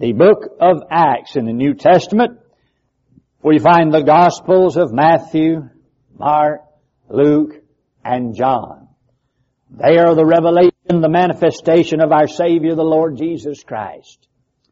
the book of Acts in the New Testament, we find the Gospels of Matthew, Mark, Luke, and John. They are the revelation, the manifestation of our Savior, the Lord Jesus Christ.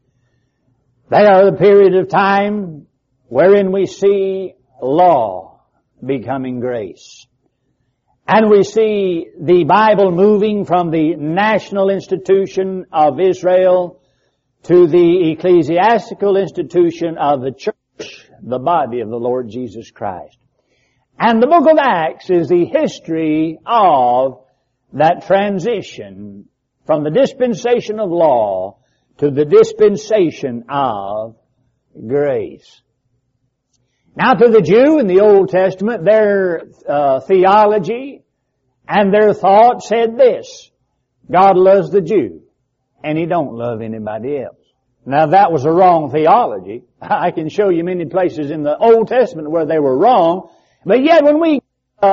They are the period of time wherein we see law becoming grace. And we see the Bible moving from the national institution of Israel to the ecclesiastical institution of the church, the body of the Lord Jesus Christ. And the book of Acts is the history of that transition from the dispensation of law to the dispensation of grace. Now to the Jew in the Old Testament, their theology and their thought said this: God loves the Jew and He don't love anybody else. Now that was a wrong theology. I can show you many places in the Old Testament where they were wrong, but yet when we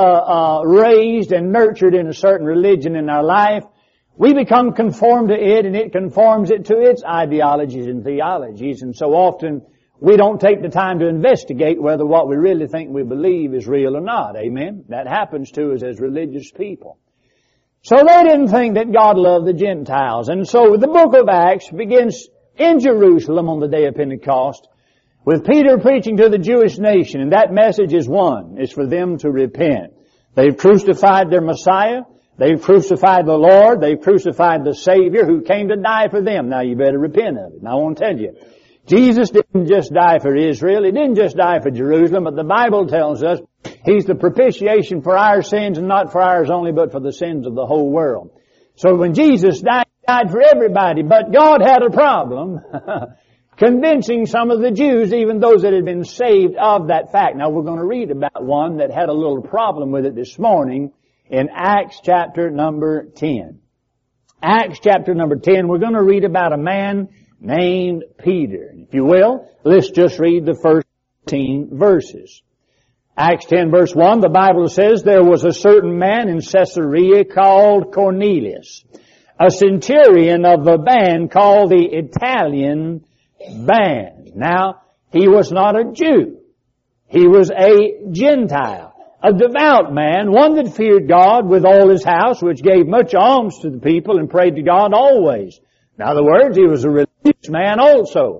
raised and nurtured in a certain religion in our life, we become conformed to it, and it conforms it to its ideologies and theologies, and so often we don't take the time to investigate whether what we really think we believe is real or not. Amen? That happens to us as religious people. So they didn't think that God loved the Gentiles. And so the book of Acts begins in Jerusalem on the day of Pentecost with Peter preaching to the Jewish nation. And that message is one. It's for them to repent. They've crucified their Messiah. They've crucified the Lord. They've crucified the Savior who came to die for them. Now you better repent of it. And I want to tell you, Jesus didn't just die for Israel. He didn't just die for Jerusalem, but the Bible tells us He's the propitiation for our sins, and not for ours only, but for the sins of the whole world. So when Jesus died, He died for everybody. But God had a problem convincing some of the Jews, even those that had been saved, of that fact. Now we're going to read about one that had a little problem with it this morning in Acts chapter number 10. Acts chapter number 10, we're going to read about a man named Peter. If you will, let's just read the first 15 verses. Acts 10 verse 1, the Bible says, there was a certain man in Caesarea called Cornelius, a centurion of the band called the Italian band. Now, he was not a Jew. He was a Gentile, a devout man, one that feared God with all his house, which gave much alms to the people and prayed to God always. In other words, he was a religious man also.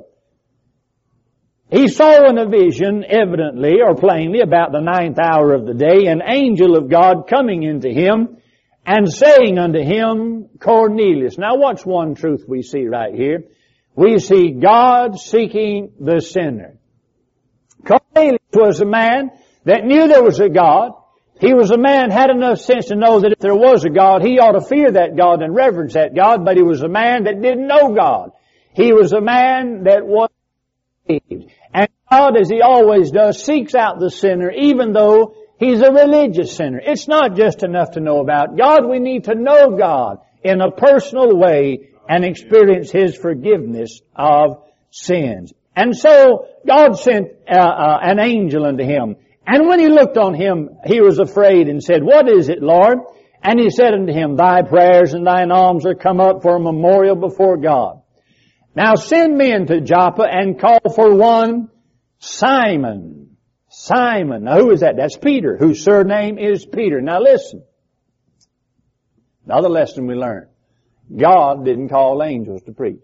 He saw in a vision, evidently or plainly, about the 9th hour of the day, an angel of God coming into him and saying unto him, Cornelius. Now what's one truth we see right here? We see God seeking the sinner. Cornelius was a man that knew there was a God. He was a man, had enough sense to know that if there was a God, he ought to fear that God and reverence that God, but he was a man that didn't know God. He was a man that was saved. And God, as He always does, seeks out the sinner, even though he's a religious sinner. It's not just enough to know about God. We need to know God in a personal way and experience His forgiveness of sins. And so God sent an angel unto him. And when he looked on him, he was afraid and said, What is it, Lord? And he said unto him, Thy prayers and thine alms are come up for a memorial before God. Now send men to Joppa and call for one Simon. Simon. Now who is that? That's Peter, whose surname is Peter. Now listen. Another lesson we learned. God didn't call angels to preach.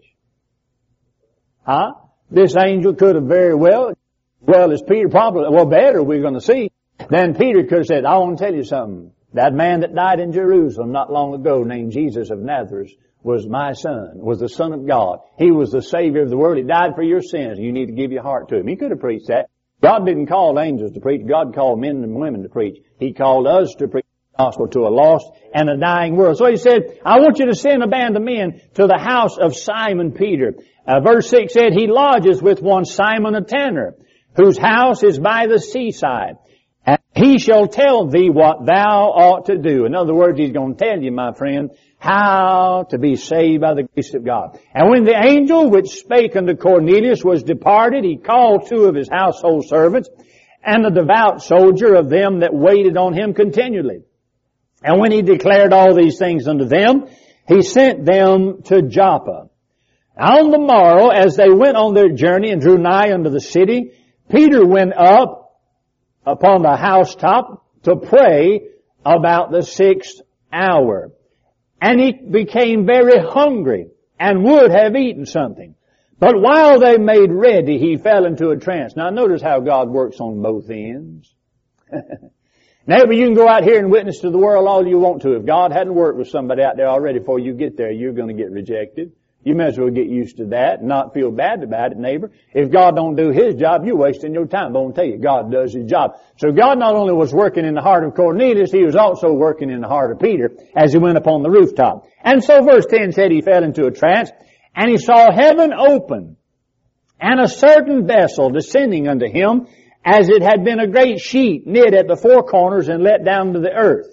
This angel could have very well as Peter, probably, better we're going to see, than Peter could have said, I want to tell you something. That man that died in Jerusalem not long ago named Jesus of Nazareth was my son, was the Son of God. He was the Savior of the world. He died for your sins. You need to give your heart to Him. He could have preached that. God didn't call angels to preach. God called men and women to preach. He called us to preach the gospel to a lost and a dying world. So He said, I want you to send a band of men to the house of Simon Peter. Verse 6 said, He lodges with one Simon a tanner, whose house is by the seaside. And he shall tell thee what thou ought to do. In other words, he's going to tell you, my friend, how to be saved by the grace of God. And when the angel which spake unto Cornelius was departed, he called 2 of his household servants and a devout soldier of them that waited on him continually. And when he declared all these things unto them, he sent them to Joppa. On the morrow, as they went on their journey and drew nigh unto the city, Peter went up upon the housetop to pray about the 6th hour. And he became very hungry and would have eaten something. But while they made ready, he fell into a trance. Now notice how God works on both ends. Neighbor, you can go out here and witness to the world all you want to. If God hadn't worked with somebody out there already before you get there, you're going to get rejected. You may as well get used to that and not feel bad about it, neighbor. If God don't do His job, you're wasting your time. But I want to tell you, God does His job. So God not only was working in the heart of Cornelius, He was also working in the heart of Peter as he went upon the rooftop. And so verse 10 said he fell into a trance, and he saw heaven open, and a certain vessel descending unto him, as it had been a great sheet knit at the four corners and let down to the earth.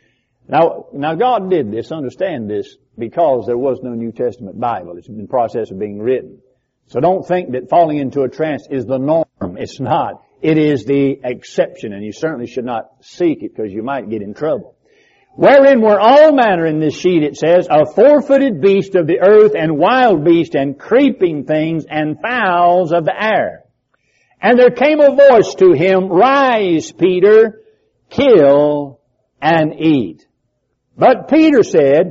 Now God did this, understand this, because there was no New Testament Bible. It's in the process of being written. So don't think that falling into a trance is the norm. It's not. It is the exception, and you certainly should not seek it because you might get in trouble. Wherein were all manner in this sheet, it says, of four-footed beasts of the earth and wild beasts and creeping things and fowls of the air. And there came a voice to him, Rise, Peter, kill and eat. But Peter said,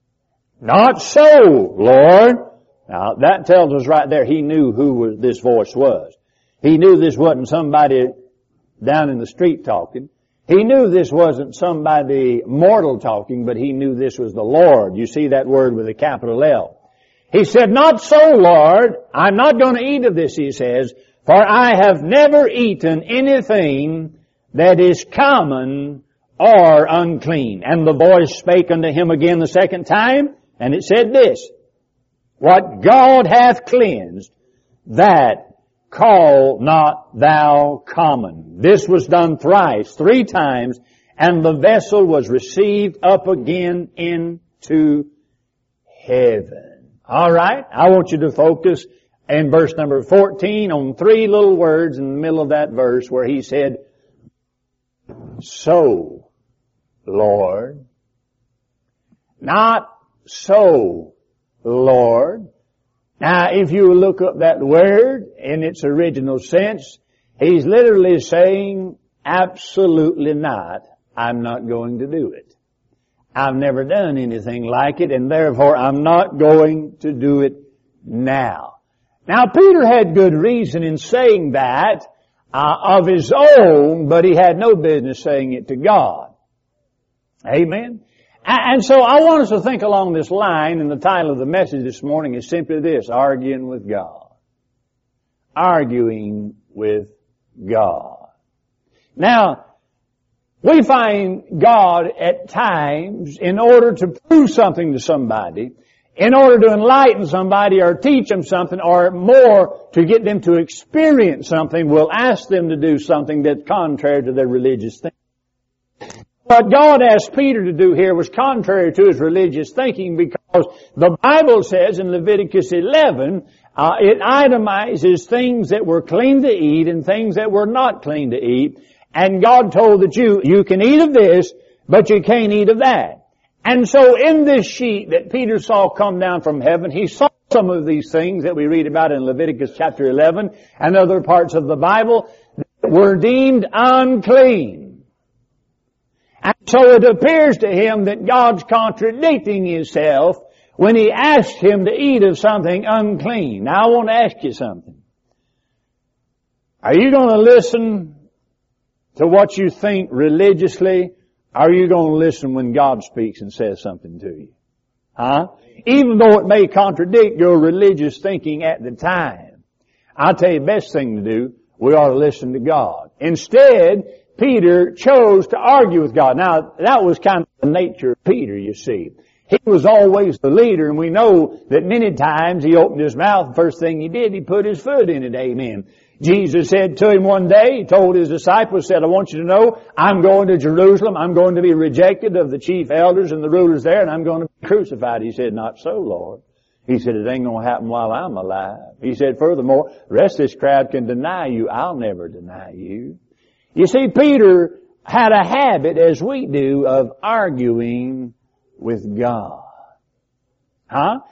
Not so, Lord. Now that tells us right there he knew who this voice was. He knew this wasn't somebody down in the street talking. He knew this wasn't somebody mortal talking, but he knew this was the Lord. You see that word with a capital L. He said, Not so, Lord. I'm not going to eat of this, he says, for I have never eaten anything that is common or unclean. And the voice spake unto him again the second time, and it said this, What God hath cleansed, that call not thou common. This was done thrice, 3 times, and the vessel was received up again into heaven. All right, I want you to focus in verse number 14 on 3 little words in the middle of that verse where he said, So, Lord. Not so, Lord. Now, if you look up that word in its original sense, he's literally saying, absolutely not. I'm not going to do it. I've never done anything like it, and therefore I'm not going to do it now. Now, Peter had good reason in saying that of his own, but he had no business saying it to God. Amen? And so I want us to think along this line, and the title of the message this morning is simply this, Arguing with God. Arguing with God. Now, we find God at times, in order to prove something to somebody, in order to enlighten somebody or teach them something, or more to get them to experience something, will ask them to do something that's contrary to their religious thinking. What God asked Peter to do here was contrary to his religious thinking, because the Bible says in Leviticus 11, it itemizes things that were clean to eat and things that were not clean to eat. And God told the Jew, you can eat of this, but you can't eat of that. And so in this sheet that Peter saw come down from heaven, he saw some of these things that we read about in Leviticus chapter 11 and other parts of the Bible that were deemed unclean. And so it appears to him that God's contradicting himself when he asked him to eat of something unclean. Now I want to ask you something. Are you going to listen to what you think religiously? Or are you going to listen when God speaks and says something to you? Huh? Even though it may contradict your religious thinking at the time. I'll tell you the best thing to do, we ought to listen to God. Instead, Peter chose to argue with God. Now, that was kind of the nature of Peter, you see. He was always the leader, and we know that many times he opened his mouth, the first thing he did, he put his foot in it, amen. Jesus said to him one day, he told his disciples, said, I want you to know, I'm going to Jerusalem, I'm going to be rejected of the chief elders and the rulers there, and I'm going to be crucified. He said, not so, Lord. He said, it ain't going to happen while I'm alive. He said, furthermore, the rest of this crowd can deny you, I'll never deny you. You see, Peter had a habit, as we do, of arguing with God. Huh?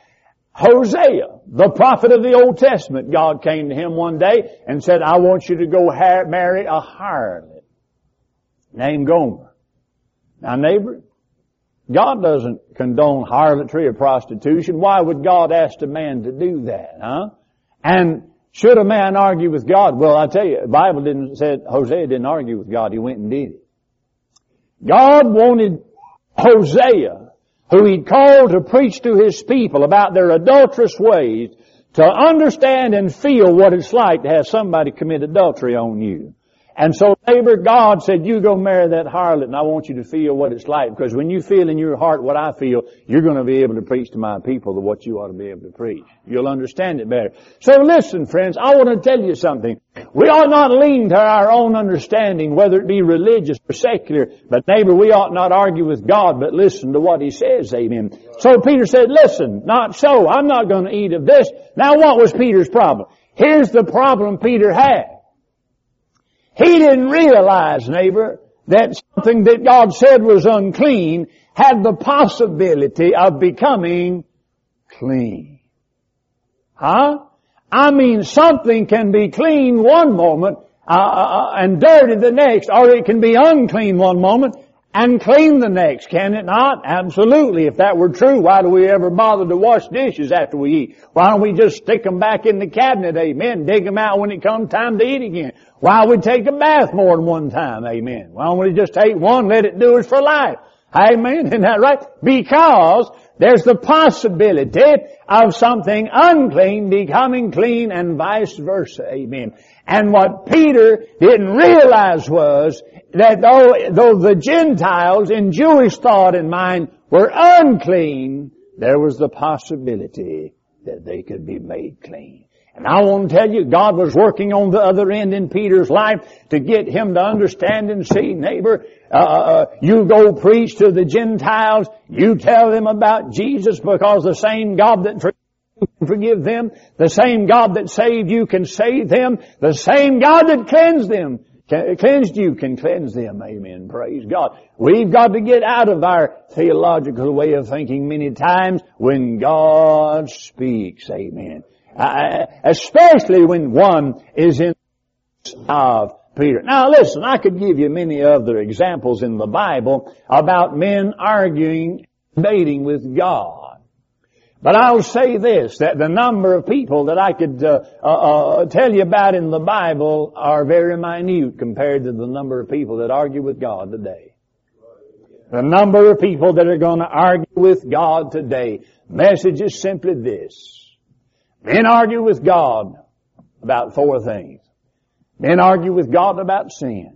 Hosea, the prophet of the Old Testament, God came to him one day and said, I want you to go marry a harlot named Gomer. Now neighbor, God doesn't condone harlotry or prostitution. Why would God ask a man to do that, huh? And should a man argue with God? Well, I tell you, the Bible didn't say, Hosea didn't argue with God. He went and did it. God wanted Hosea, who he'd called to preach to his people about their adulterous ways, to understand and feel what it's like to have somebody commit adultery on you. And so, neighbor, God said, you go marry that harlot, and I want you to feel what it's like. Because when you feel in your heart what I feel, you're going to be able to preach to my people what you ought to be able to preach. You'll understand it better. So listen, friends, I want to tell you something. We ought not lean to our own understanding, whether it be religious or secular. But neighbor, we ought not argue with God, but listen to what He says, amen. So Peter said, listen, not so. I'm not going to eat of this. Now what was Peter's problem? Here's the problem Peter had. He didn't realize, neighbor, that something that God said was unclean had the possibility of becoming clean. Huh? I mean, something can be clean one moment and dirty the next, or it can be unclean one moment and clean the next, can it not? Absolutely. If that were true, why do we ever bother to wash dishes after we eat? Why don't we just stick them back in the cabinet, amen, dig them out when it comes time to eat again? Why we take a bath more than one time, amen? Why don't we just take one, let it do us for life? Amen, isn't that right? Because there's the possibility of something unclean becoming clean and vice versa, amen. And what Peter didn't realize was that though the Gentiles in Jewish thought and mind were unclean, there was the possibility that they could be made clean. And I want to tell you, God was working on the other end in Peter's life to get him to understand and see, neighbor, you go preach to the Gentiles, you tell them about Jesus, because the same God that can forgive them, the same God that saved you can save them, the same God that cleansed you can cleanse them. Amen. Praise God. We've got to get out of our theological way of thinking many times when God speaks. Amen. Especially when one is in of Peter. Now listen, I could give you many other examples in the Bible about men arguing, debating with God. But I'll say this, that the number of people that I could tell you about in the Bible are very minute compared to the number of people that argue with God today. The number of people that are going to argue with God today. Message is simply this. Men argue with God about four things. Men argue with God about sin.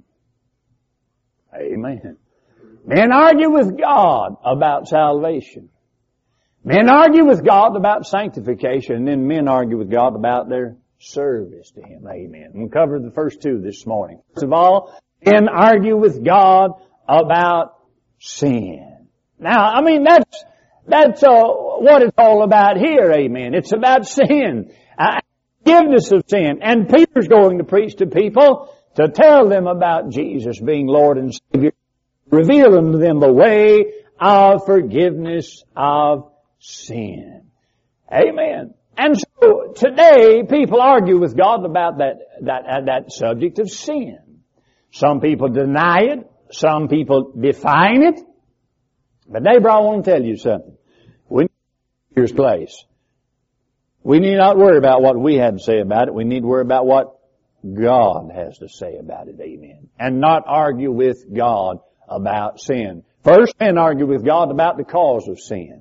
Amen. Men argue with God about salvation. Men argue with God about sanctification, and then men argue with God about their service to Him. Amen. We'll cover the first two this morning. First of all, men argue with God about sin. Now, I mean, that's what it's all about here, amen. It's about sin. Forgiveness of sin. And Peter's going to preach to people to tell them about Jesus being Lord and Savior, revealing to them the way of forgiveness of sin. Amen. And so today people argue with God about that subject of sin. Some people deny it. Some people define it. But neighbor, I want to tell you something. We need Peter's place. We need not worry about what we had to say about it. We need to worry about what God has to say about it. Amen. And not argue with God about sin. First, men argue with God about the cause of sin.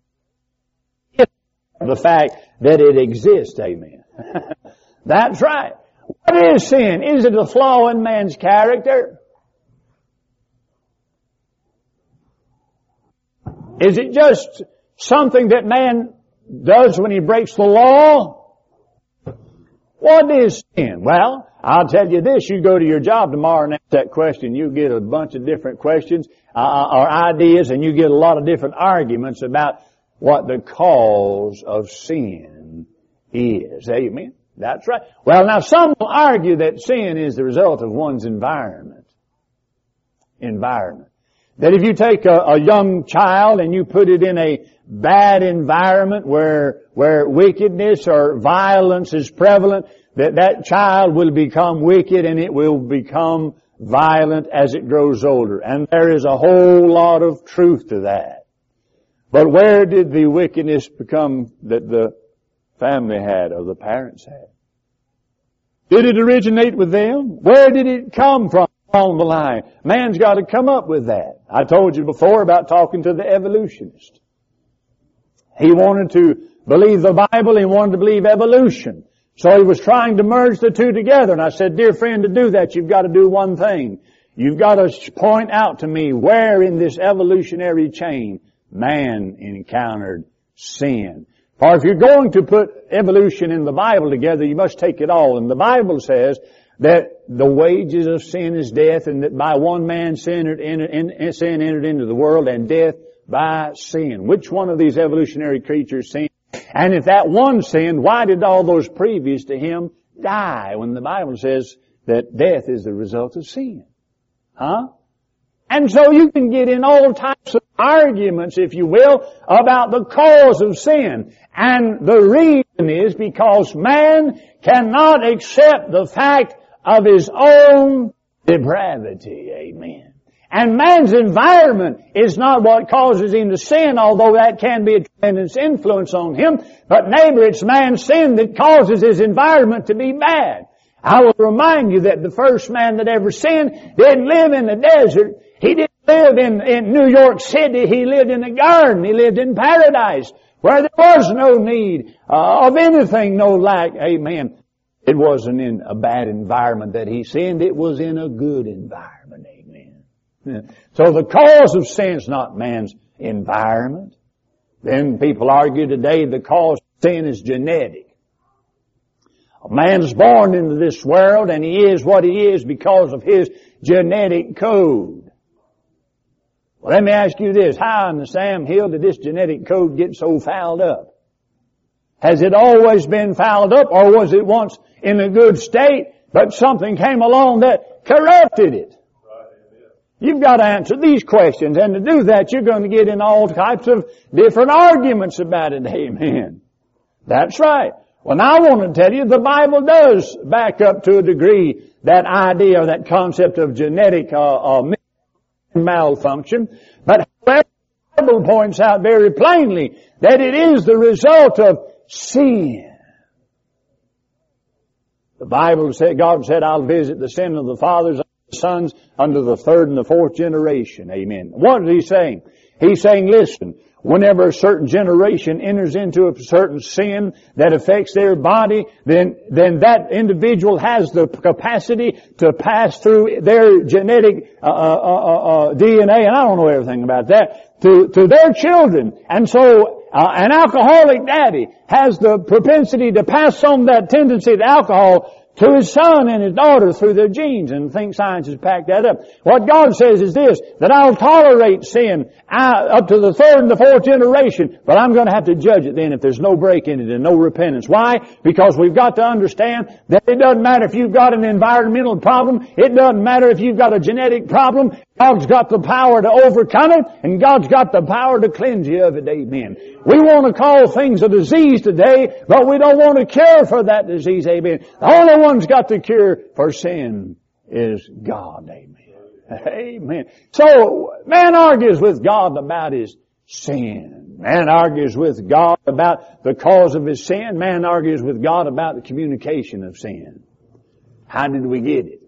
The fact that it exists. Amen. That's right. What is sin? Is it a flaw in man's character? Is it just something that man does when he breaks the law? What is sin? Well, I'll tell you this. You go to your job tomorrow and ask that question. You get a bunch of different questions or ideas, and you get a lot of different arguments about what the cause of sin is. Amen? That's right. Well, now some will argue that sin is the result of one's environment. That if you take a young child and you put it in a bad environment where wickedness or violence is prevalent, that child will become wicked and it will become violent as it grows older. And there is a whole lot of truth to that. But where did the wickedness become that the family had or the parents had? Did it originate with them? Where did it come from along the line? Man's got to come up with that. I told you before about talking to the evolutionist. He wanted to believe the Bible, he wanted to believe evolution. So he was trying to merge the two together. And I said, dear friend, to do that, you've got to do one thing. You've got to point out to me where in this evolutionary chain man encountered sin. For if you're going to put evolution in the Bible together, you must take it all. And the Bible says that the wages of sin is death, and that by one man sin entered into the world, and death by sin. Which one of these evolutionary creatures sinned? And if that one sinned, why did all those previous to him die when the Bible says that death is the result of sin? Huh? And so you can get in all types of arguments, if you will, about the cause of sin. And the reason is because man cannot accept the fact of his own depravity. Amen. And man's environment is not what causes him to sin, although that can be a tremendous influence on him. But neighbor, it's man's sin that causes his environment to be bad. I will remind you that the first man that ever sinned didn't live in the desert. He didn't live in New York City. He lived in a garden. He lived in paradise where there was no need of anything, no lack. Amen. It wasn't in a bad environment that he sinned. It was in a good environment. Amen. So the cause of sin is not man's environment. Then people argue today the cause of sin is genetic. A man's born into this world and he is what he is because of his genetic code. Well, let me ask you this. How in the Sam Hill did this genetic code get so fouled up? Has it always been fouled up, or was it once in a good state, but something came along that corrupted it? You've got to answer these questions, and to do that you're going to get in all types of different arguments about it. Amen. That's right. Well, now I want to tell you the Bible does back up to a degree that idea or that concept of genetic malfunction. But however, the Bible points out very plainly that it is the result of sin. The Bible said, God said, I'll visit the sin of the fathers and the sons unto the third and the fourth generation. Amen. What is he saying? He's saying, listen, whenever a certain generation enters into a certain sin that affects their body, then that individual has the capacity to pass through their genetic DNA, and I don't know everything about that, to their children. And so an alcoholic daddy has the propensity to pass on that tendency to alcohol to his son and his daughter through their genes, and I think science has packed that up. What God says is this, that I'll tolerate sin up to the third and the fourth generation, but I'm going to have to judge it then if there's no break in it and no repentance. Why? Because we've got to understand that it doesn't matter if you've got an environmental problem, it doesn't matter if you've got a genetic problem, God's got the power to overcome it, and God's got the power to cleanse you of it. Amen. We want to call things a disease today, but we don't want to cure for that disease. Amen. The only one's got the cure for sin is God. Amen. Amen. So, man argues with God about his sin. Man argues with God about the cause of his sin. Man argues with God about the communication of sin. How did we get it?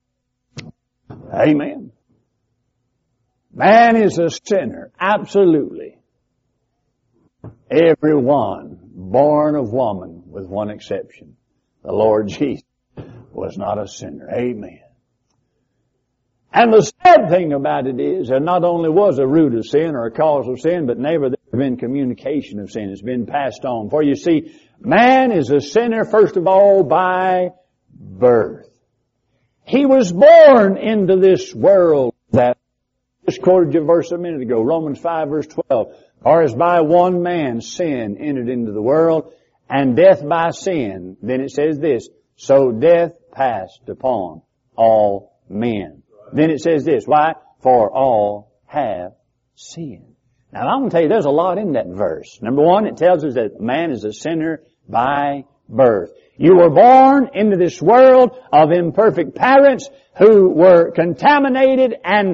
Amen. Man is a sinner. Absolutely. Everyone born of woman, with one exception. The Lord Jesus was not a sinner. Amen. And the sad thing about it is, there not only was a root of sin or a cause of sin, but never there has been communication of sin. It's been passed on. For you see, man is a sinner, first of all, by birth. He was born into this world that, just quoted you a verse a minute ago, Romans 5 verse 12. Or as by one man sin entered into the world, and death by sin. Then it says this, so death passed upon all men. Then it says this, why? For all have sinned. Now I'm going to tell you there's a lot in that verse. Number one, it tells us that man is a sinner by birth. You were born into this world of imperfect parents who were contaminated and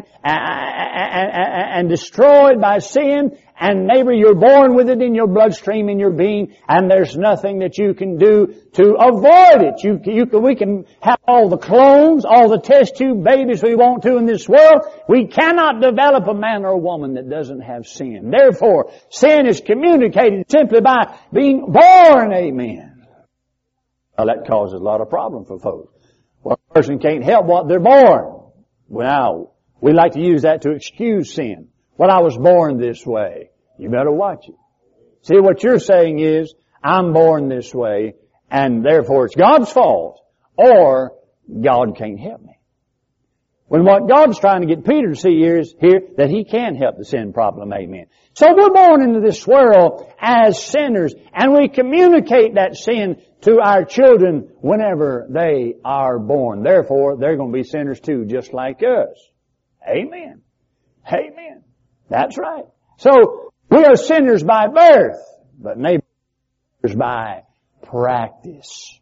destroyed by sin. And neighbor, you're born with it in your bloodstream, in your being, and there's nothing that you can do to avoid it. We can have all the clones, all the test tube babies we want to in this world. We cannot develop a man or a woman that doesn't have sin. Therefore, sin is communicated simply by being born. Amen. Well, that causes a lot of problem for folks. Well, a person can't help what they're born. Well, we like to use that to excuse sin. Well, I was born this way. You better watch it. See, what you're saying is, I'm born this way, and therefore it's God's fault, or God can't help me. When what God's trying to get Peter to see here that He can help the sin problem. Amen. So we're born into this world as sinners, and we communicate that sin to our children whenever they are born. Therefore, they're going to be sinners too, just like us. Amen. Amen. That's right. So, we are sinners by birth, but neighbors by practice.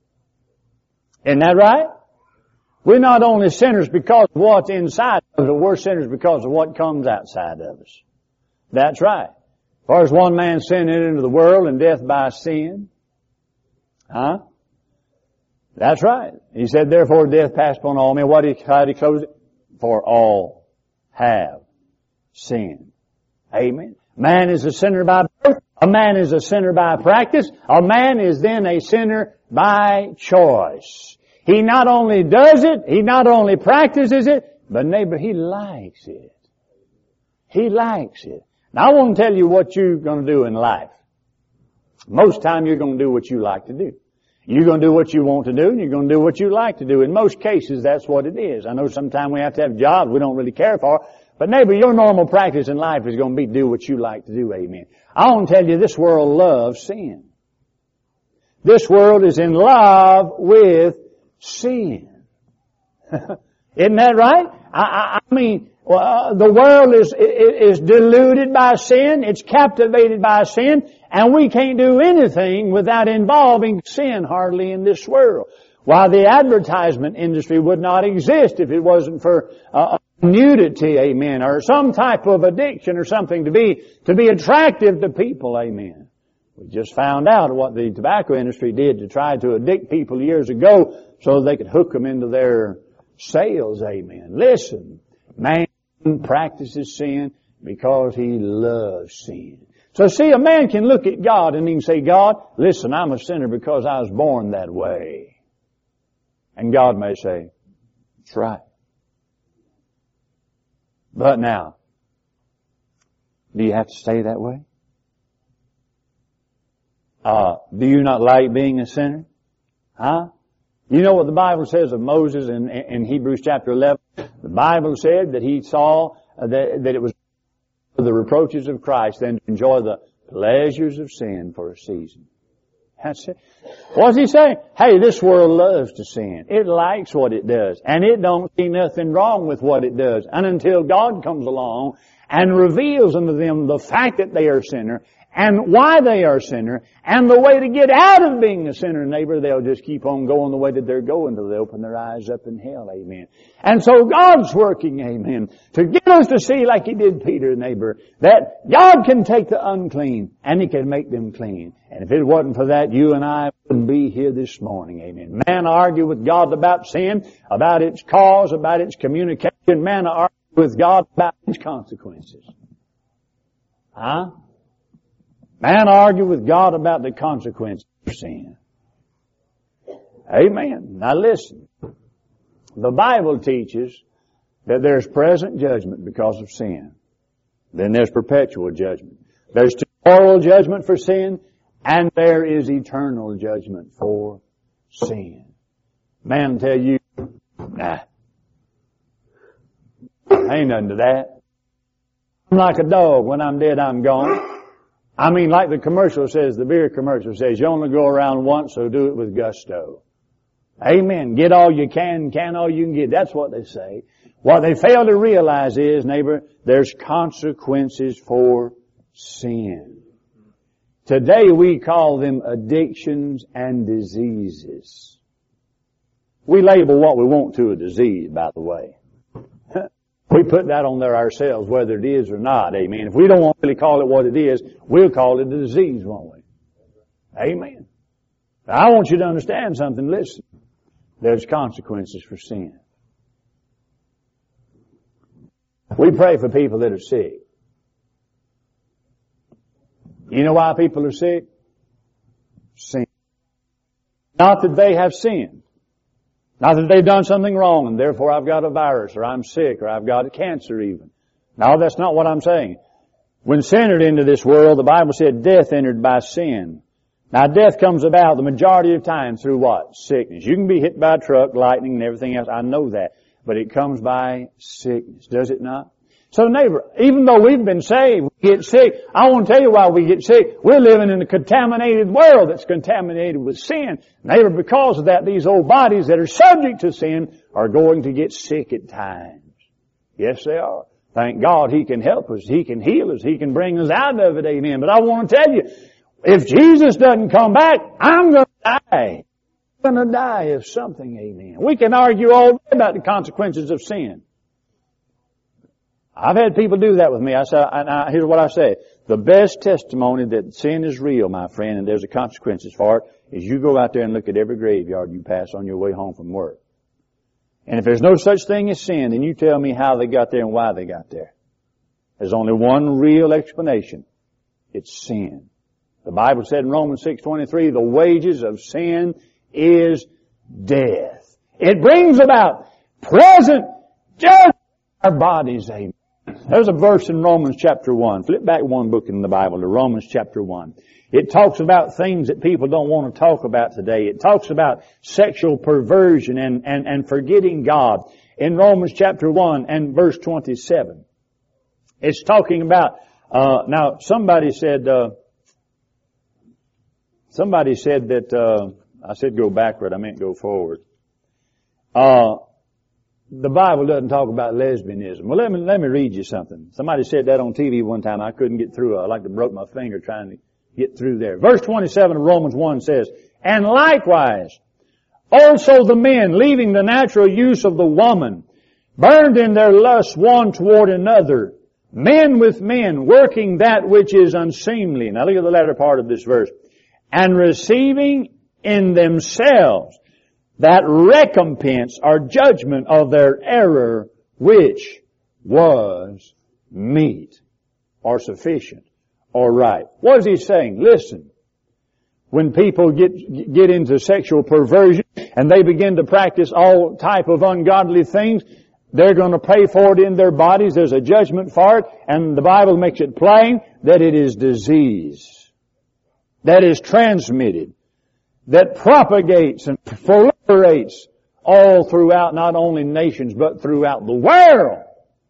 Isn't that right? We're not only sinners because of what's inside of us, but we're sinners because of what comes outside of us. That's right. As far as one man sin entered into the world and death by sin. Huh? That's right. He said, therefore death passed upon all men. How did he close it? For all have sin. Amen. Man is a sinner by birth. A man is a sinner by practice. A man is then a sinner by choice. He not only does it, he not only practices it, but neighbor, he likes it. He likes it. Now I want to tell you what you're going to do in life. Most time you're going to do what you like to do. You're going to do what you want to do, and you're going to do what you like to do. In most cases, that's what it is. I know sometimes we have to have jobs we don't really care for, but neighbor, your normal practice in life is going to be do what you like to do. Amen. I want to tell you, this world loves sin. This world is in love with sin. Isn't that right? I mean, the world is deluded by sin. It's captivated by sin. And we can't do anything without involving sin hardly in this world. Why, the advertisement industry would not exist if it wasn't for nudity, amen, or some type of addiction or something to be attractive to people, amen. We just found out what the tobacco industry did to try to addict people years ago so they could hook them into their sales, amen. Listen, man practices sin because he loves sin. So see, a man can look at God and he can say, God, listen, I'm a sinner because I was born that way. And God may say, that's right. But now, do you have to stay that way? Do you not like being a sinner? Huh? You know what the Bible says of Moses in Hebrews chapter 11? The Bible said that he saw that it was the reproaches of Christ than to enjoy the pleasures of sin for a season. That's it. What's he saying? Hey, this world loves to sin. It likes what it does. And it don't see nothing wrong with what it does. And until God comes along and reveals unto them the fact that they are a sinner and why they are a sinner and the way to get out of being a sinner, neighbor, they'll just keep on going the way that they're going until they open their eyes up in hell, amen. And so God's working, amen, to get us to see like He did Peter, neighbor, that God can take the unclean and He can make them clean. And if it wasn't for that, you and I wouldn't be here this morning, amen. Man argue with God about sin, about its cause, about its communication. Man argue with God about its consequences. Huh? Man argue with God about the consequences of sin. Amen. Now listen. The Bible teaches that there's present judgment because of sin. Then there's perpetual judgment. There's temporal judgment for sin, and there is eternal judgment for sin. Man tell you, nah, ain't nothing to that. I'm like a dog. When I'm dead, I'm gone. I mean, like the commercial says, the beer commercial says, you only go around once, so do it with gusto. Amen. Get all you can all you can get. That's what they say. What they fail to realize is, neighbor, there's consequences for sin. Today we call them addictions and diseases. We label what we want to a disease, by the way. We put that on there ourselves, whether it is or not. Amen. If we don't want to really call it what it is, we'll call it a disease, won't we? Amen. I want you to understand something. Listen. There's consequences for sin. We pray for people that are sick. You know why people are sick? Sin. Not that they have sinned. Not that they've done something wrong and therefore I've got a virus or I'm sick or I've got a cancer even. No, that's not what I'm saying. When sin entered into this world, the Bible said death entered by sin. Now death comes about the majority of time through what? Sickness. You can be hit by a truck, lightning and everything else. I know that. But it comes by sickness. Does it not? So neighbor, even though we've been saved, we get sick. I want to tell you why we get sick. We're living in a contaminated world that's contaminated with sin. Neighbor, because of that, these old bodies that are subject to sin are going to get sick at times. Yes, they are. Thank God He can help us. He can heal us. He can bring us out of it. Amen. But I want to tell you, if Jesus doesn't come back, I'm going to die. I'm going to die of something. Amen. We can argue all day about the consequences of sin. I've had people do that with me. Here's what I say. The best testimony that sin is real, my friend, and there's the consequences for it, is you go out there and look at every graveyard you pass on your way home from work. And if there's no such thing as sin, then you tell me how they got there and why they got there. There's only one real explanation. It's sin. The Bible said in Romans 6:23, the wages of sin is death. It brings about present judgment of our bodies. Amen. There's a verse in Romans chapter 1. Flip back one book in the Bible to Romans chapter 1. It talks about things that people don't want to talk about today. It talks about sexual perversion and forgetting God. In Romans chapter 1 and verse 27. It's talking about, now somebody said that, I said go backward, I meant go forward. The Bible doesn't talk about lesbianism. Well, let me read you something. Somebody said that on TV one time. I couldn't get through. I like to broke my finger trying to get through there. Verse 27 of Romans 1 says, and likewise, also the men, leaving the natural use of the woman, burned in their lust one toward another, men with men, working that which is unseemly. Now look at the latter part of this verse. And receiving in themselves that recompense or judgment of their error, which was meet or sufficient or right. What is he saying? Listen, when people get into sexual perversion and they begin to practice all type of ungodly things, they're going to pay for it in their bodies. There's a judgment for it, and the Bible makes it plain that it is disease that is transmitted, that propagates and proliferates all throughout not only nations but throughout the world.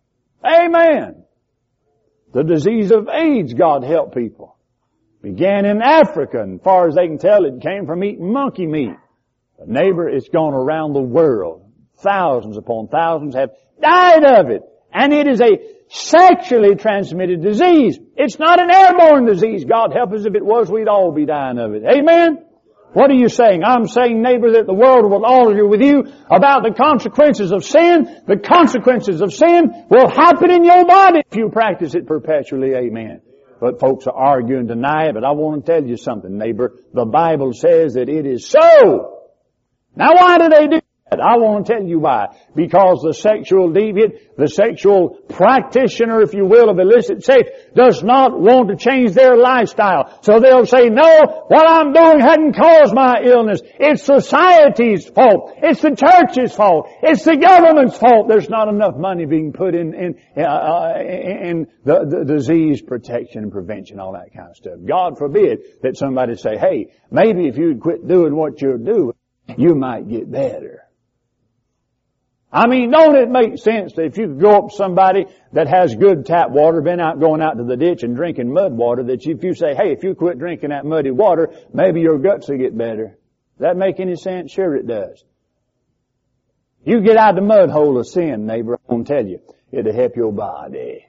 Amen. The disease of AIDS, God help people, began in Africa, and as far as they can tell, it came from eating monkey meat. But neighbor, it's gone around the world. Thousands upon thousands have died of it. And it is a sexually transmitted disease. It's not an airborne disease. God help us, if it was, we'd all be dying of it. Amen? What are you saying? I'm saying, neighbor, that the world will argue with you about the consequences of sin. The consequences of sin will happen in your body if you practice it perpetually. Amen. But folks are arguing, deny it. But I want to tell you something, neighbor. The Bible says that it is so. Now why do they do that? I want to tell you why. Because the sexual deviant, the sexual practitioner, if you will, of illicit sex, does not want to change their lifestyle. So they'll say, no, what I'm doing hadn't caused my illness. It's society's fault. It's the church's fault. It's the government's fault. There's not enough money being put in the disease protection and prevention, all that kind of stuff. God forbid that somebody say, hey, maybe if you'd quit doing what you're doing, you might get better. I mean, don't it make sense that if you could go up to somebody that has good tap water, going out to the ditch and drinking mud water, that if you say, hey, if you quit drinking that muddy water, maybe your guts will get better. Does that make any sense? Sure it does. You get out of the mud hole of sin, neighbor, I'm going to tell you, it'll help your body.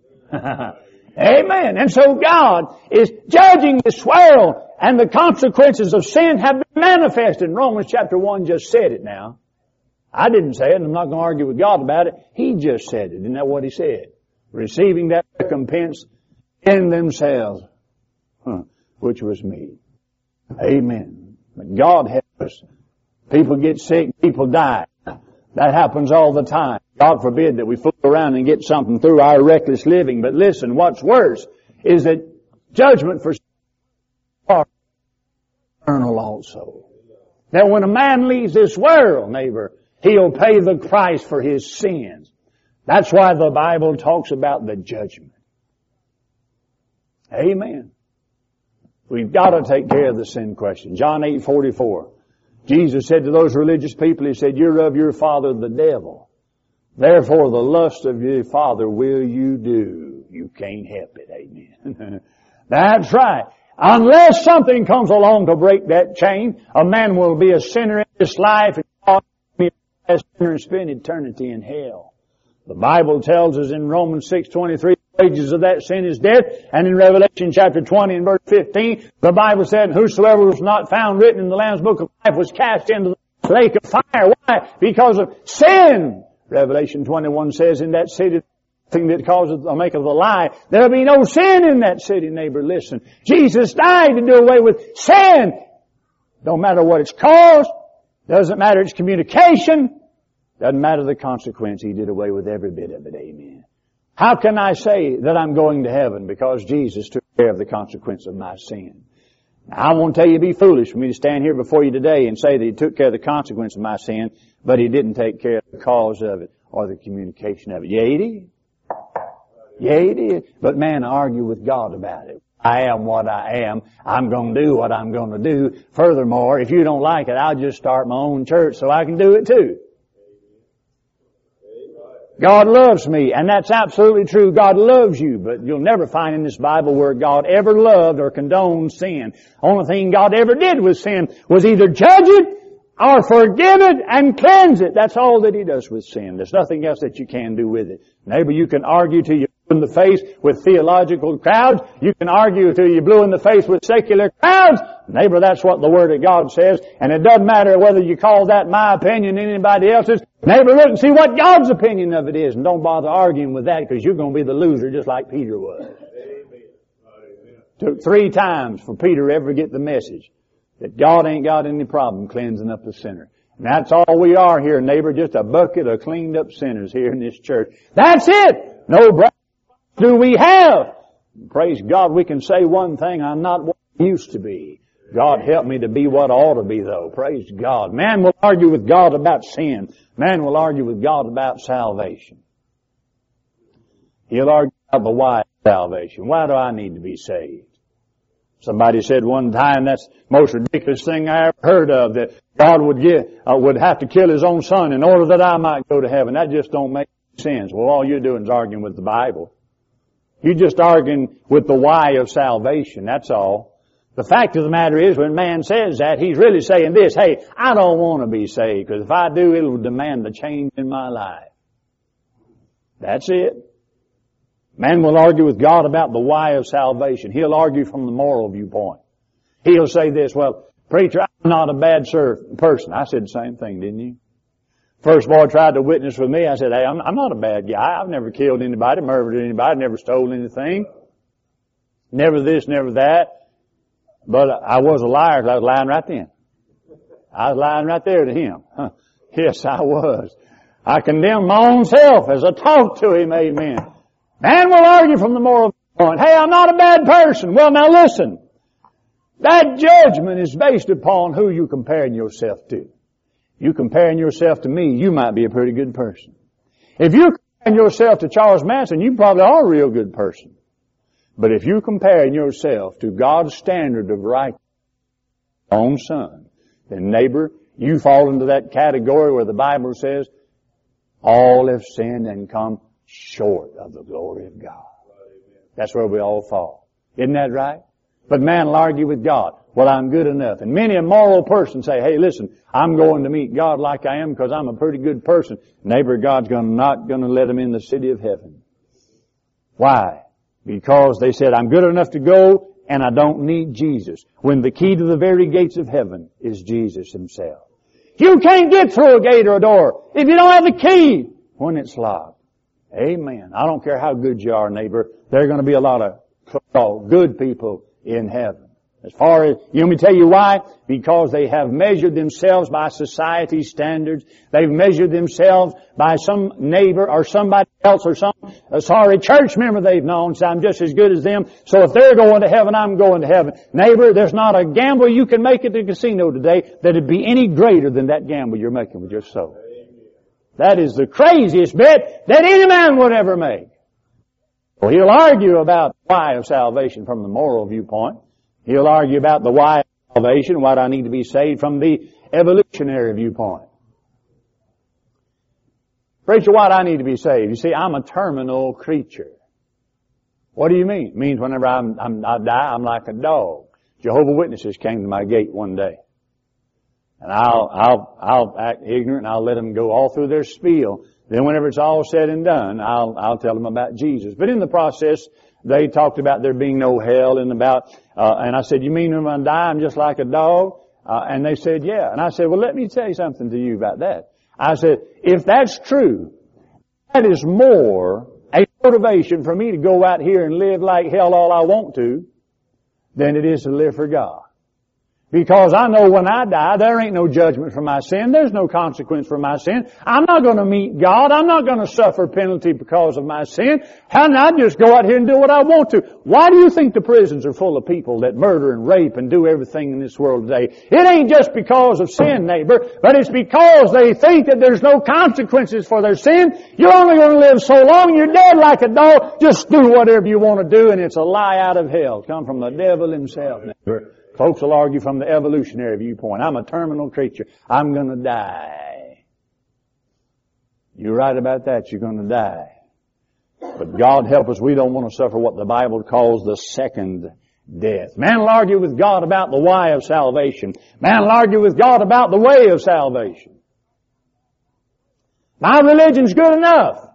Amen. And so God is judging this world, and the consequences of sin have been manifested. Romans chapter 1 just said it now. I didn't say it, and I'm not going to argue with God about it. He just said it. Isn't that what He said? Receiving that recompense in themselves, which was me. Amen. But God help us. People get sick, people die. That happens all the time. God forbid that we fool around and get something through our reckless living. But listen, what's worse is that judgment for sin is eternal also. That when a man leaves this world, neighbor, he'll pay the price for his sins. That's why the Bible talks about the judgment. Amen. We've got to take care of the sin question. John 8:44. Jesus said to those religious people, He said, you're of your father the devil. Therefore the lust of your father will you do. You can't help it. Amen. That's right. Unless something comes along to break that chain, a man will be a sinner in this life and God will be a sinner and spend eternity in hell. The Bible tells us in Romans 6:23, the wages of that sin is death. And in Revelation chapter 20 and verse 15, the Bible said, whosoever was not found written in the Lamb's book of life was cast into the lake of fire. Why? Because of sin. Revelation 21 says, in that city, thing that causes or maketh a lie, there'll be no sin in that city, neighbor. Listen. Jesus died to do away with sin. Don't matter what it's caused. Doesn't matter its communication. Doesn't matter the consequence. He did away with every bit of it. Amen. How can I say that I'm going to heaven? Because Jesus took care of the consequence of my sin. Now, I won't tell you it'd be foolish for me to stand here before you today and say that He took care of the consequence of my sin, but He didn't take care of the cause of it or the communication of it. Yeah, He did. Yeah, He did. But man, argue with God about it. I am what I am. I'm going to do what I'm going to do. Furthermore, if you don't like it, I'll just start my own church so I can do it too. God loves me, and that's absolutely true. God loves you, but you'll never find in this Bible where God ever loved or condoned sin. Only thing God ever did with sin was either judge it or forgive it and cleanse it. That's all that He does with sin. There's nothing else that you can do with it. Neighbor, you can argue till you're blue in the face with theological crowds. You can argue till you're blue in the face with secular crowds. Neighbor, that's what the Word of God says. And it doesn't matter whether you call that my opinion or anybody else's. Neighbor, look and see what God's opinion of it is. And don't bother arguing with that because you're going to be the loser just like Peter was. Amen. Took 3 times for Peter to ever get the message that God ain't got any problem cleansing up the sinner. And that's all we are here, neighbor, just a bucket of cleaned up sinners here in this church. That's it! No breath do we have. Praise God, we can say one thing, I'm not what I used to be. God help me to be what I ought to be though. Praise God. Man will argue with God about sin. Man will argue with God about salvation. He'll argue about the why of salvation. Why do I need to be saved? Somebody said one time, that's the most ridiculous thing I ever heard of, that God would have to kill His own Son in order that I might go to heaven. That just don't make sense. Well, all you're doing is arguing with the Bible. You're just arguing with the why of salvation. That's all. The fact of the matter is, when man says that, he's really saying this, hey, I don't want to be saved, because if I do, it'll demand a change in my life. That's it. Man will argue with God about the why of salvation. He'll argue from the moral viewpoint. He'll say this, well, preacher, I'm not a bad person. I said the same thing, didn't you? First boy tried to witness with me. I said, hey, I'm not a bad guy. I've never killed anybody, murdered anybody, never stole anything. Never this, never that. But I was a liar because I was lying right then. I was lying right there to him. Yes, I was. I condemned my own self as I talked to him, amen. Man will argue from the moral point. Hey, I'm not a bad person. Well, now listen. That judgment is based upon who you comparing yourself to. You comparing yourself to me, you might be a pretty good person. If you're comparing yourself to Charles Manson, you probably are a real good person. But if you're comparing yourself to God's standard of righteousness, own Son, then neighbor, you fall into that category where the Bible says, all have sinned and come short of the glory of God. That's where we all fall. Isn't that right? But man will argue with God. Well, I'm good enough. And many a moral person say, hey, listen, I'm going to meet God like I am because I'm a pretty good person. Neighbor, God's not going to let them in the city of heaven. Why? Because they said, I'm good enough to go and I don't need Jesus. When the key to the very gates of heaven is Jesus Himself. You can't get through a gate or a door if you don't have the key when it's locked. Amen. I don't care how good you are, neighbor. There are going to be a lot of good people in heaven. As far as, you want me to tell you why? Because they have measured themselves by society standards. They've measured themselves by some neighbor or somebody else or some church member they've known. So I'm just as good as them. So if they're going to heaven, I'm going to heaven. Neighbor, there's not a gamble you can make at the casino today that'd be any greater than that gamble you're making with your soul. That is the craziest bet that any man would ever make. Well, he'll argue about the why of salvation from the moral viewpoint. He'll argue about the why of salvation, why do I need to be saved from the evolutionary viewpoint. Preacher, why do I need to be saved? You see, I'm a terminal creature. What do you mean? It means whenever I die, I'm like a dog. Jehovah's Witnesses came to my gate one day. And I'll act ignorant and I'll let them go all through their spiel. Then whenever it's all said and done, I'll tell them about Jesus. But in the process, they talked about there being no hell and and I said, you mean when I die, I'm just like a dog? And they said, yeah. And I said, well, let me tell you something to you about that. I said, if that's true, that is more a motivation for me to go out here and live like hell all I want to than it is to live for God. Because I know when I die, there ain't no judgment for my sin. There's no consequence for my sin. I'm not going to meet God. I'm not going to suffer penalty because of my sin. And I just go out here and do what I want to. Why do you think the prisons are full of people that murder and rape and do everything in this world today? It ain't just because of sin, neighbor, but it's because they think that there's no consequences for their sin. You're only going to live so long. You're dead like a dog. Just do whatever you want to do, and it's a lie out of hell. Come from the devil himself, neighbor. Folks will argue from the evolutionary viewpoint. I'm a terminal creature. I'm going to die. You're right about that. You're going to die. But God help us, we don't want to suffer what the Bible calls the second death. Man will argue with God about the why of salvation. Man will argue with God about the way of salvation. My religion's good enough.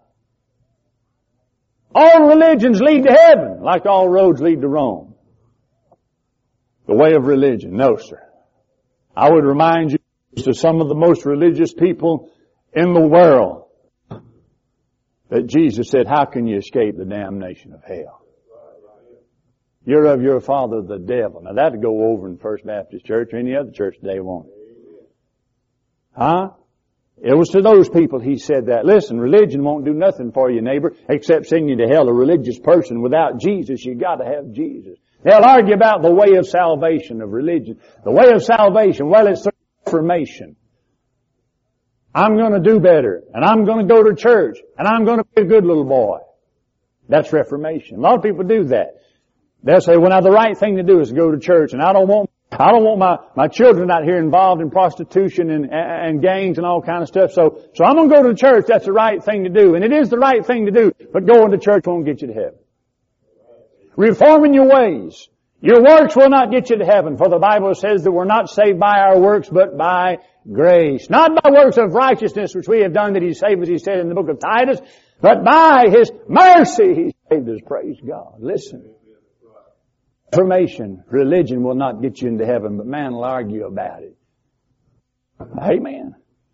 All religions lead to heaven, like all roads lead to Rome. The way of religion. No, sir. I would remind you to some of the most religious people in the world that Jesus said, how can you escape the damnation of hell? You're of your father, the devil. Now that'd go over in First Baptist Church or any other church today, won't it? Huh? It was to those people he said that. Listen, religion won't do nothing for you, neighbor, except send you to hell. A religious person without Jesus, you got to have Jesus. They'll argue about the way of salvation of religion. The way of salvation, well, it's through Reformation. I'm going to do better, and I'm going to go to church, and I'm going to be a good little boy. That's Reformation. A lot of people do that. They'll say, well, now the right thing to do is to go to church, and I don't want my children out here involved in prostitution and gangs and all kind of stuff. So I'm going to go to church. That's the right thing to do. And it is the right thing to do. But going to church won't get you to heaven. Reforming your ways. Your works will not get you to heaven. For the Bible says that we're not saved by our works, but by grace. Not by works of righteousness which we have done that He saved us, He said in the book of Titus, but by His mercy He saved us. Praise God. Listen. Reformation, religion will not get you into heaven, but man will argue about it. Amen.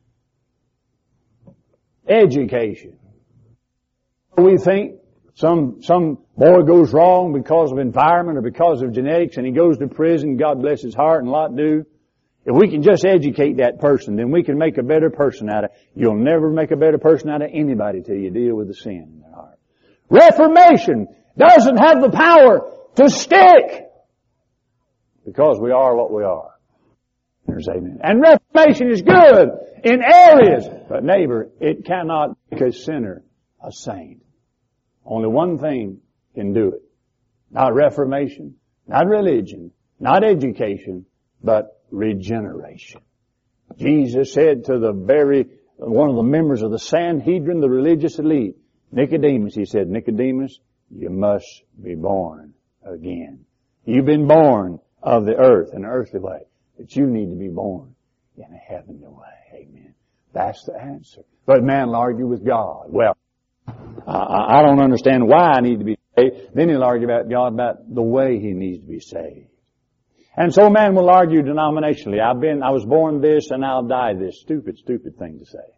Education. We think some boy goes wrong because of environment or because of genetics and he goes to prison, God bless his heart, and a lot do. If we can just educate that person, then we can make a better person out of it. You'll never make a better person out of anybody till you deal with the sin in their heart. Reformation doesn't have the power to stick because we are what we are. Amen. And Reformation is good in areas, but neighbor, it cannot make a sinner a saint. Only one thing can do it. Not Reformation, not religion, not education, but regeneration. Jesus said to one of the members of the Sanhedrin, the religious elite, Nicodemus, He said, Nicodemus, you must be born again. You've been born of the earth in an earthly way, but you need to be born in a heavenly way. Amen. That's the answer. But man will argue with God. Well, I don't understand why I need to be saved. Then he'll argue about God about the way he needs to be saved. And so man will argue denominationally. I was born this and I'll die this. Stupid thing to say.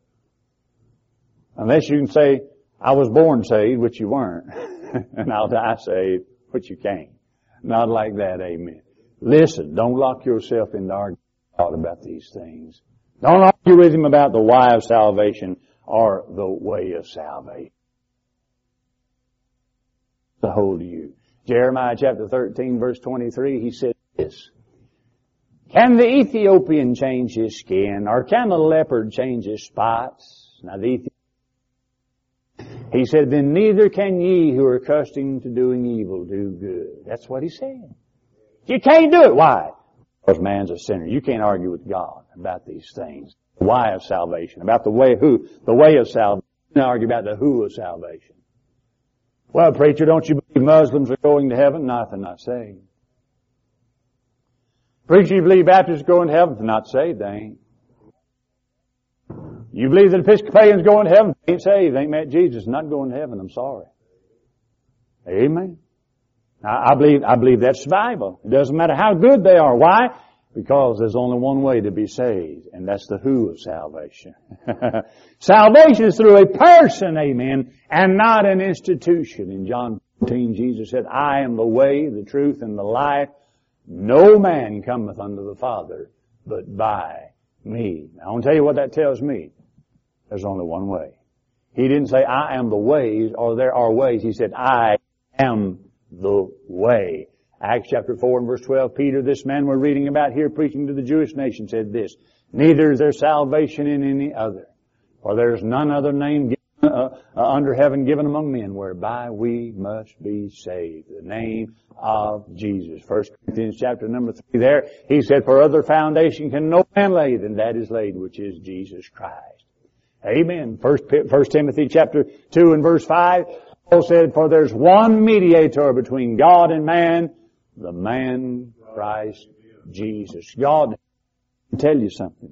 Unless you can say, I was born saved, which you weren't, and I'll die saved, which you can't. Not like that, amen. Listen, don't lock yourself into arguing about these things. Don't argue with him about the why of salvation or the way of salvation. To hold you. Jeremiah chapter 13 verse 23, he said this. Can the Ethiopian change his skin, or can the leopard change his spots? Now he said, then neither can ye who are accustomed to doing evil do good. That's what he said. You can't do it. Why? Because man's a sinner. You can't argue with God about these things. The why of salvation, about the way of salvation. You can't argue about the who of salvation. Well, preacher, don't you believe Muslims are going to heaven? Not they're not saved. Preacher, you believe Baptists are going to heaven? They're not saved, they ain't. You believe that Episcopalians going to heaven? They ain't saved. They ain't met Jesus. Not going to heaven. I'm sorry. Amen. I believe that's the Bible. It doesn't matter how good they are. Why? Because there's only one way to be saved, and that's the who of salvation. Salvation is through a person, amen, and not an institution. In John 14, Jesus said, I am the way, the truth, and the life. No man cometh unto the Father but by me. Now, I want to tell you what that tells me. There's only one way. He didn't say, I am the ways, or there are ways. He said, I am the way. Acts chapter 4 and verse 12, Peter, this man we're reading about here preaching to the Jewish nation, said this, neither is there salvation in any other, for there is none other name under heaven given among men whereby we must be saved. The name of Jesus. 1 Corinthians chapter number 3 there, he said, for other foundation can no man lay than that is laid, which is Jesus Christ. Amen. 1 Timothy chapter 2 and verse 5, Paul said, for there's one mediator between God and man, the man Christ Jesus. God, I'll tell you something.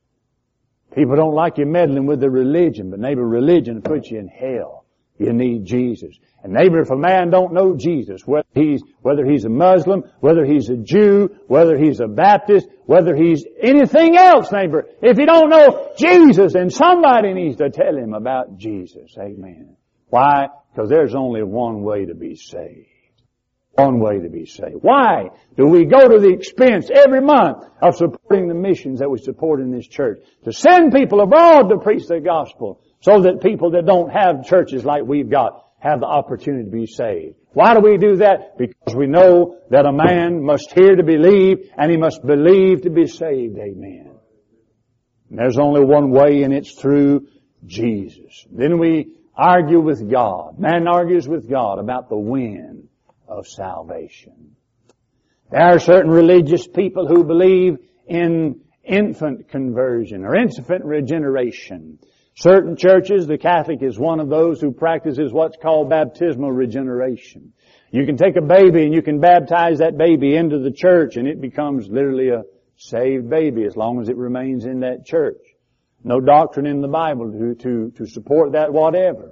People don't like you meddling with their religion, but neighbor, religion puts you in hell. You need Jesus. And neighbor, if a man don't know Jesus, whether he's a Muslim, whether he's a Jew, whether he's a Baptist, whether he's anything else, neighbor, if he don't know Jesus, then somebody needs to tell him about Jesus. Amen. Why? Because there's only one way to be saved. One way to be saved. Why do we go to the expense every month of supporting the missions that we support in this church? To send people abroad to preach the gospel so that people that don't have churches like we've got have the opportunity to be saved. Why do we do that? Because we know that a man must hear to believe and he must believe to be saved. Amen. And there's only one way, and it's through Jesus. Then we argue with God. Man argues with God about the when of salvation. There are certain religious people who believe in infant conversion or infant regeneration. Certain churches, the Catholic is one of those who practices what's called baptismal regeneration. You can take a baby and you can baptize that baby into the church and it becomes literally a saved baby as long as it remains in that church. No doctrine in the Bible to support that whatever.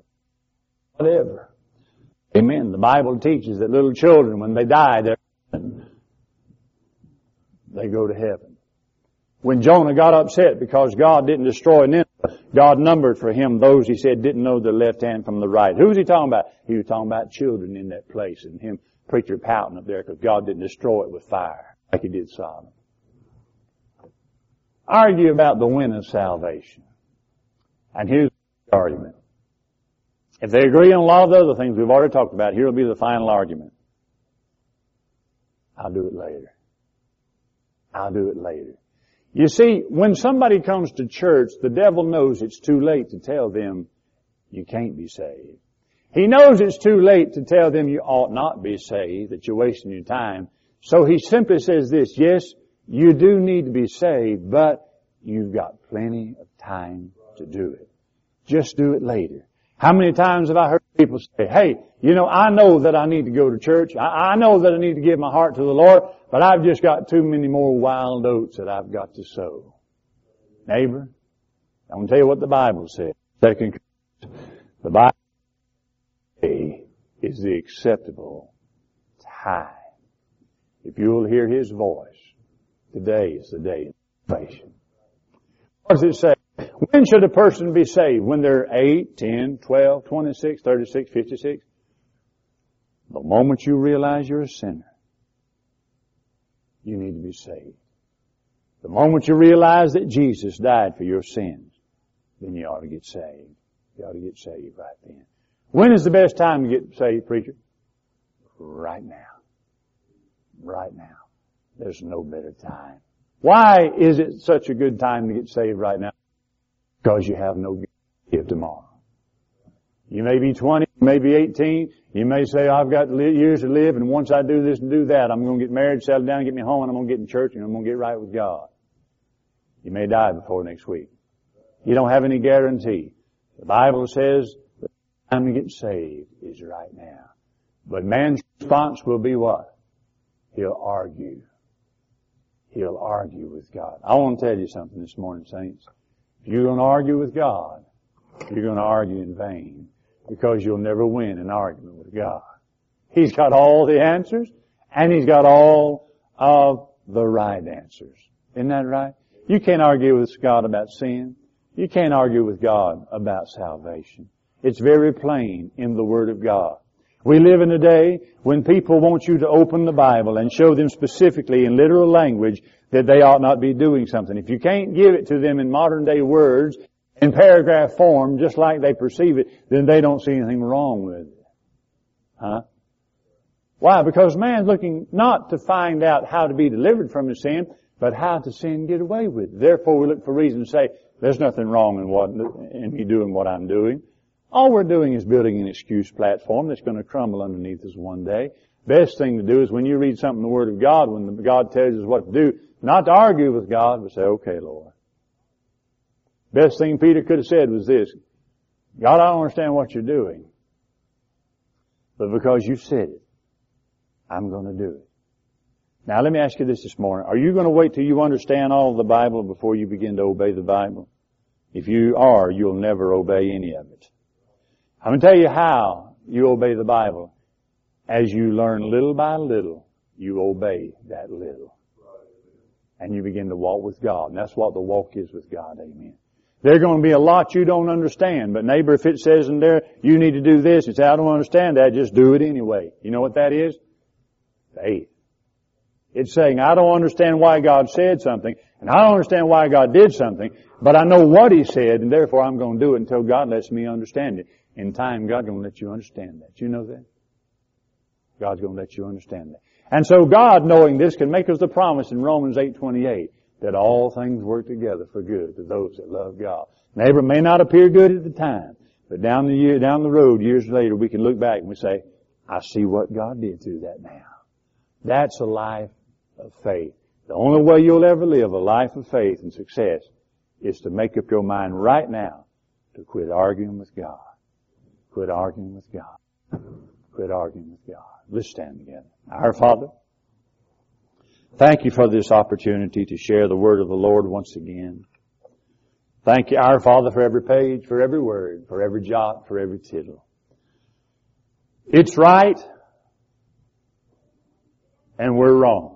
Amen. The Bible teaches that little children, when they die, they go to heaven. When Jonah got upset because God didn't destroy Nineveh, God numbered for him those, he said, didn't know the left hand from the right. Who was he talking about? He was talking about children in that place, and him, preacher, pouting up there because God didn't destroy it with fire like he did Sodom. Argue about the when of salvation. And here's the argument. If they agree on a lot of the other things we've already talked about, here will be the final argument. I'll do it later. I'll do it later. You see, when somebody comes to church, the devil knows it's too late to tell them you can't be saved. He knows it's too late to tell them you ought not be saved, that you're wasting your time. So he simply says this, yes, you do need to be saved, but you've got plenty of time to do it. Just do it later. How many times have I heard people say, hey, I know that I need to go to church. I know that I need to give my heart to the Lord, but I've just got too many more wild oats that I've got to sow. Neighbor, I'm going to tell you what the Bible says. The Bible is the acceptable time. If you will hear His voice, today is the day of salvation. What does it say? When should a person be saved? When they're 8, 10, 12, 26, 36, 56? The moment you realize you're a sinner, you need to be saved. The moment you realize that Jesus died for your sins, then you ought to get saved. You ought to get saved right then. When is the best time to get saved, preacher? Right now. Right now. There's no better time. Why is it such a good time to get saved right now? Because you have no give tomorrow. You may be 20, you may be 18, you may say, I've got years to live, and once I do this and do that, I'm going to get married, settle down, get me home, and I'm going to get in church, and I'm going to get right with God. You may die before next week. You don't have any guarantee. The Bible says the time to get saved is right now. But man's response will be what? He'll argue. He'll argue with God. I want to tell you something this morning, saints. If you're going to argue with God, you're going to argue in vain, because you'll never win an argument with God. He's got all the answers, and He's got all of the right answers. Isn't that right? You can't argue with God about sin. You can't argue with God about salvation. It's very plain in the Word of God. We live in a day when people want you to open the Bible and show them specifically in literal language that they ought not be doing something. If you can't give it to them in modern day words, in paragraph form, just like they perceive it, then they don't see anything wrong with it. Huh? Why? Because man's looking not to find out how to be delivered from his sin, but how to sin and get away with it. Therefore, we look for reason to say, there's nothing wrong in me doing what I'm doing. All we're doing is building an excuse platform that's going to crumble underneath us one day. Best thing to do is when you read something in the Word of God, when God tells us what to do, not to argue with God, but say, okay, Lord. Best thing Peter could have said was this: God, I don't understand what you're doing, but because you said it, I'm going to do it. Now let me ask you this morning. Are you going to wait till you understand all of the Bible before you begin to obey the Bible? If you are, you'll never obey any of it. I'm going to tell you how you obey the Bible. As you learn little by little, you obey that little. And you begin to walk with God. And that's what the walk is with God. Amen. There's going to be a lot you don't understand. But neighbor, if it says in there, you need to do this, and say, I don't understand that, just do it anyway. You know what that is? Faith. It's saying, I don't understand why God said something, and I don't understand why God did something, but I know what He said, and therefore I'm going to do it until God lets me understand it. In time, God's going to let you understand that. You know that? God's going to let you understand that. And so God, knowing this, can make us the promise in Romans 8:28 that all things work together for good to those that love God. Neighbor, may not appear good at the time, but down the road, years later, we can look back and we say, I see what God did through that now. That's a life of faith. The only way you'll ever live a life of faith and success is to make up your mind right now to quit arguing with God. Quit arguing with God. Quit arguing with God. Let's stand together. Our Father, thank You for this opportunity to share the word of the Lord once again. Thank You, our Father, for every page, for every word, for every jot, for every tittle. It's right, and we're wrong.